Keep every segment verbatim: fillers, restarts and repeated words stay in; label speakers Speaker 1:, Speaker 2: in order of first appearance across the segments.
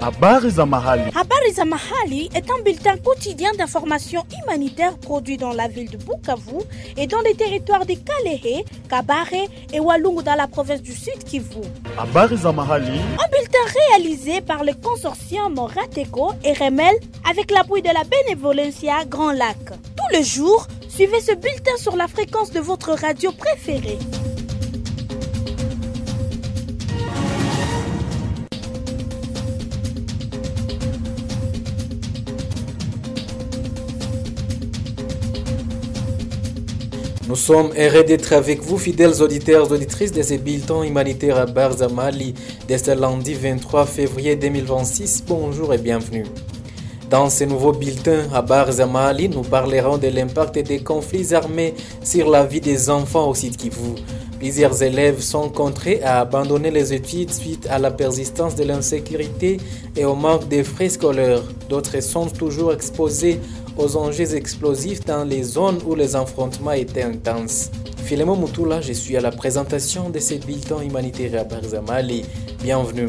Speaker 1: Habari za mahali.
Speaker 2: Habari za mahali est un bulletin quotidien d'information humanitaire produit dans la ville de Bukavu et dans les territoires de Kalehe, Kabare et Walungu dans la province du Sud Kivu.
Speaker 1: Habari za mahali.
Speaker 2: Un bulletin réalisé par le consortium Rateco et Remel avec l'appui de la Bénévolencia Grand Lac. Tous les jours, suivez ce bulletin sur la fréquence de votre radio préférée.
Speaker 3: Nous sommes heureux d'être avec vous, fidèles auditeurs et auditrices de ces bulletins humanitaires à Barza Mali de ce lundi vingt-trois février deux mille vingt-six. Bonjour et bienvenue. Dans ce nouveau bulletin à Barza Mali, nous parlerons de l'impact des conflits armés sur la vie des enfants au Sud Kivu. Plusieurs élèves sont contraints à abandonner les études suite à la persistance de l'insécurité et au manque de frais scolaires. D'autres sont toujours exposés aux enjeux explosifs dans les zones où les affrontements étaient intenses. Philemon Moutoula, je suis à la présentation de ces bulletins humanitaires à Barza Mali. Bienvenue.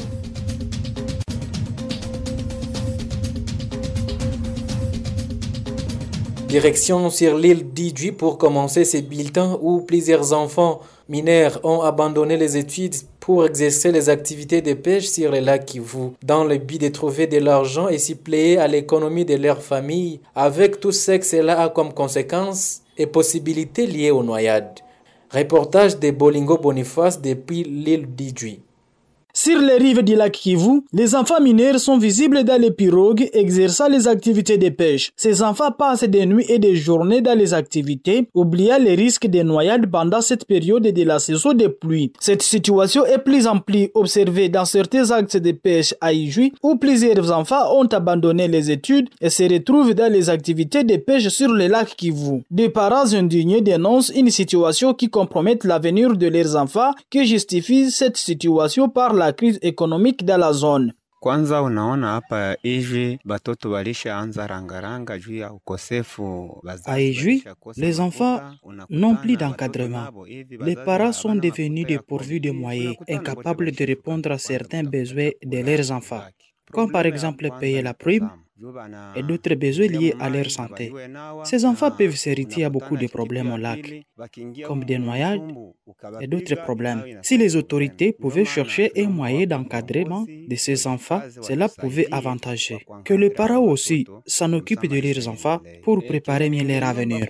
Speaker 3: Direction sur l'île d'Idjouy pour commencer ces bulletins où plusieurs enfants mineurs ont abandonné les études pour exercer les activités de pêche sur le lac Kivu, dans le but de trouver de l'argent et suppléer à l'économie de leur famille, avec tout ce que cela a comme conséquence et possibilités liées aux noyades. Reportage de Bolingo Boniface depuis l'île d'Idjouy.
Speaker 4: Sur les rives du lac Kivu, les enfants mineurs sont visibles dans les pirogues exerçant les activités de pêche. Ces enfants passent des nuits et des journées dans les activités, oubliant les risques de noyades pendant cette période de la saison des pluies. Cette situation est plus en plus observée dans certains actes de pêche à Idjouy, où plusieurs enfants ont abandonné les études et se retrouvent dans les activités de pêche sur le lac Kivu. Des parents indignés dénoncent une situation qui compromet l'avenir de leurs enfants, qui justifie cette situation par la crise économique dans la zone.
Speaker 5: Kwanza unaona hapa Idjouy batoto walishaanza rangaranga juu ya ukosefu.
Speaker 6: À Idjouy, les enfants n'ont plus d'encadrement. Les parents sont devenus dépourvus de moyens, incapables de répondre à certains besoins de leurs enfants, comme par exemple payer la prime et d'autres besoins liés à leur santé. Ces enfants peuvent s'hériter à beaucoup de problèmes au lac, comme des noyades et d'autres problèmes. Si les autorités pouvaient chercher un moyen d'encadrement de ces enfants, cela pouvait avantager. Que les parents aussi s'en occupent de leurs enfants pour préparer mieux leur avenir.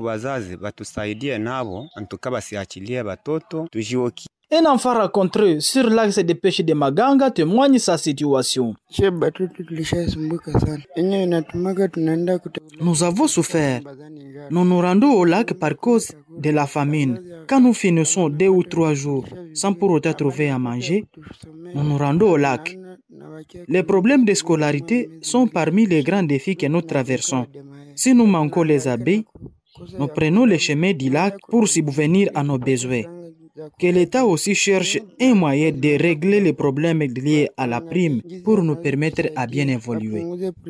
Speaker 4: Un enfant rencontré sur l'axe de pêche de Maganga témoigne sa situation.
Speaker 6: Nous avons souffert. Nous nous rendons au lac par cause de la famine. Quand nous finissons deux ou trois jours sans pour autant trouver à manger, nous nous rendons au lac. Les problèmes de scolarité sont parmi les grands défis que nous traversons. Si nous manquons les abeilles, nous prenons le chemin du lac pour subvenir à nos besoins. Que l'État aussi cherche un moyen de régler les problèmes liés à la prime pour nous permettre à bien évoluer.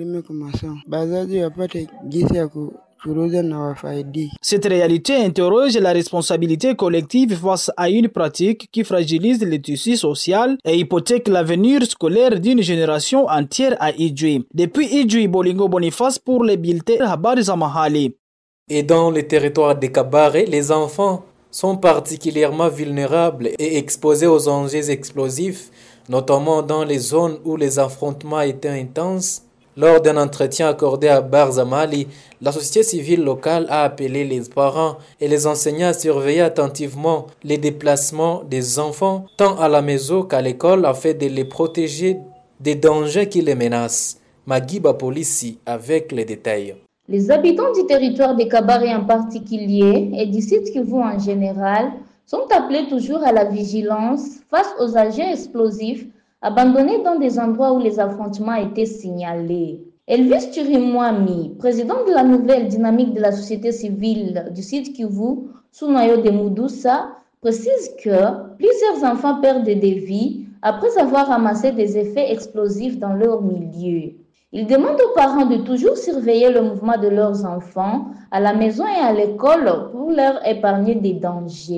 Speaker 4: Cette réalité interroge la responsabilité collective face à une pratique qui fragilise le tissu social et hypothèque l'avenir scolaire d'une génération entière à Idjouy. Depuis Idjouy, Bolingo Boniface pour les bulletins Habari za Mahali.
Speaker 3: Et dans les territoires de Kabare, les enfants sont particulièrement vulnérables et exposés aux enjeux explosifs, notamment dans les zones où les affrontements étaient intenses. Lors d'un entretien accordé à Barza Mali, la société civile locale a appelé les parents et les enseignants à surveiller attentivement les déplacements des enfants, tant à la maison qu'à l'école, afin de les protéger des dangers qui les menacent. Magiba Polici avec les détails.
Speaker 7: Les habitants du territoire de Kabare en particulier et du Sud Kivu en général sont appelés toujours à la vigilance face aux agents explosifs abandonnés dans des endroits où les affrontements étaient signalés. Elvis Turimwami, président de la nouvelle dynamique de la société civile du Sud Kivu, sous noyau de Moudoussa, précise que plusieurs enfants perdent des vies après avoir ramassé des effets explosifs dans leur milieu. Il demande aux parents de toujours surveiller le mouvement de leurs enfants à la maison et à l'école pour leur épargner des dangers.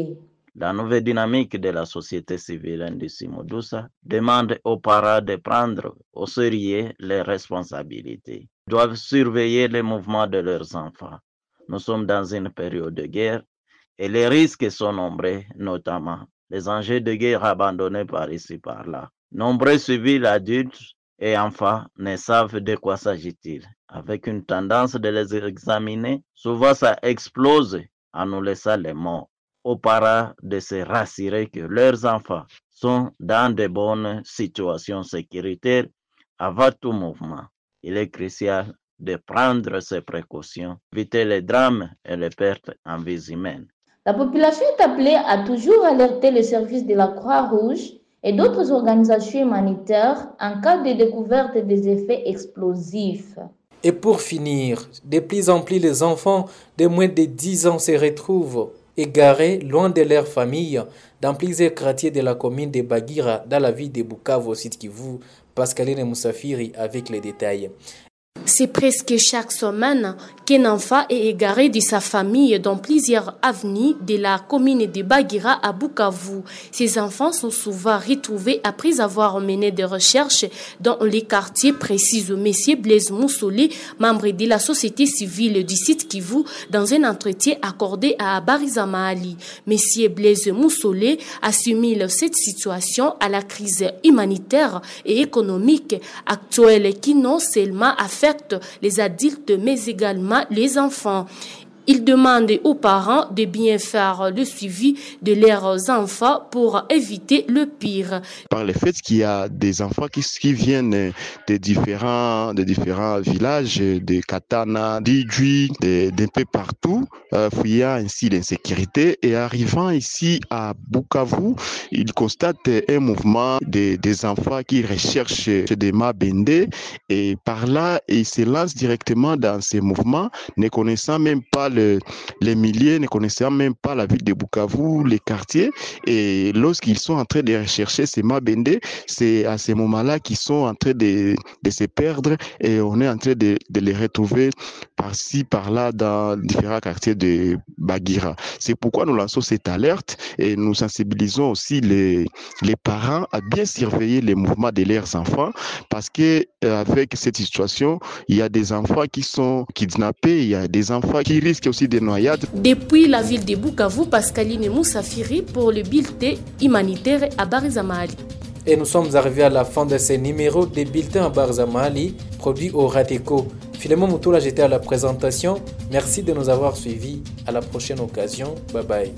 Speaker 8: La nouvelle dynamique de la société civile de Simodoussa demande aux parents de prendre au sérieux les responsabilités. Ils doivent surveiller les mouvements de leurs enfants. Nous sommes dans une période de guerre et les risques sont nombreux, notamment les enjeux de guerre abandonnés par ici, par là. Nombreux civils adultes et enfants ne savent de quoi s'agit-il. Avec une tendance de les examiner, souvent ça explose en nous laissant les morts. Aux parents de se rassurer que leurs enfants sont dans de bonnes situations sécuritaires avant tout mouvement. Il est crucial de prendre ces précautions, éviter les drames et les pertes en vies humaines.
Speaker 7: La population est appelée à toujours alerter les services de la Croix-Rouge et d'autres organisations humanitaires en cas de découverte des effets explosifs.
Speaker 3: Et pour finir, de plus en plus les enfants de moins de dix ans se retrouvent égarés loin de leur famille dans plusieurs quartiers de la commune de Bagira dans la ville de Bukavu au Sud Kivu. Pascaline Moussafiri avec les détails.
Speaker 9: C'est presque chaque semaine qu'un enfant est égaré de sa famille dans plusieurs avenues de la commune de Bagira à Bukavu. Ces enfants sont souvent retrouvés après avoir mené des recherches dans les quartiers précis. Monsieur Blaise Moussolé, membre de la société civile du site Kivu, dans un entretien accordé à Barizama Ali. Monsieur Blaise Moussolé assimile cette situation à la crise humanitaire et économique actuelle qui non seulement affecte les adultes mais également les enfants. Il demande aux parents de bien faire le suivi de leurs enfants pour éviter le pire.
Speaker 10: Par le fait qu'il y a des enfants qui, qui viennent de différents, de différents villages, de Katana, d'Idjui, d'un peu partout, euh, fuyant ainsi l'insécurité et arrivant ici à Bukavu, ils constatent un mouvement de, des enfants qui recherchent des Mabende et par là, ils se lancent directement dans ces mouvements, ne connaissant même pas le Le, les milliers, ne connaissant même pas la ville de Bukavu, les quartiers. Et lorsqu'ils sont en train de rechercher ces Mabende, c'est à ce moment-là qu'ils sont en train de, de se perdre et on est en train de, de les retrouver par-ci, par-là dans différents quartiers de Bagira. C'est pourquoi nous lançons cette alerte et nous sensibilisons aussi les, les parents à bien surveiller les mouvements de leurs enfants parce que euh, avec cette situation, il y a des enfants qui sont kidnappés, il y a des enfants qui risquent aussi des noyades.
Speaker 9: Depuis la ville de Bukavu, Pascaline Moussafiri pour le bulletin humanitaire à Barizamali.
Speaker 3: Et nous sommes arrivés à la fin de ce numéro des bulletins à Barizamali, produit au Rateco. Philemon Moutoula, j'étais à la présentation. Merci de nous avoir suivis. À la prochaine occasion. Bye bye.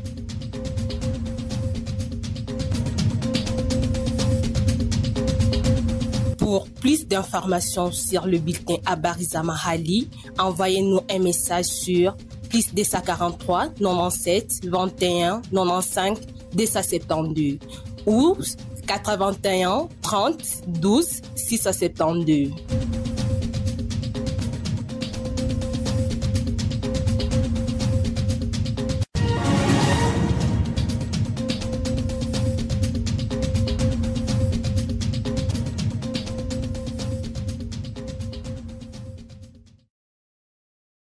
Speaker 11: Pour plus d'informations sur le bulletin à Barizamahali, envoyez-nous un message sur plus deux cent quarante-trois quatre-vingt-dix-sept vingt et un quatre-vingt-quinze deux cent soixante-douze ou quatre-vingt-un trente douze six cent soixante-douze.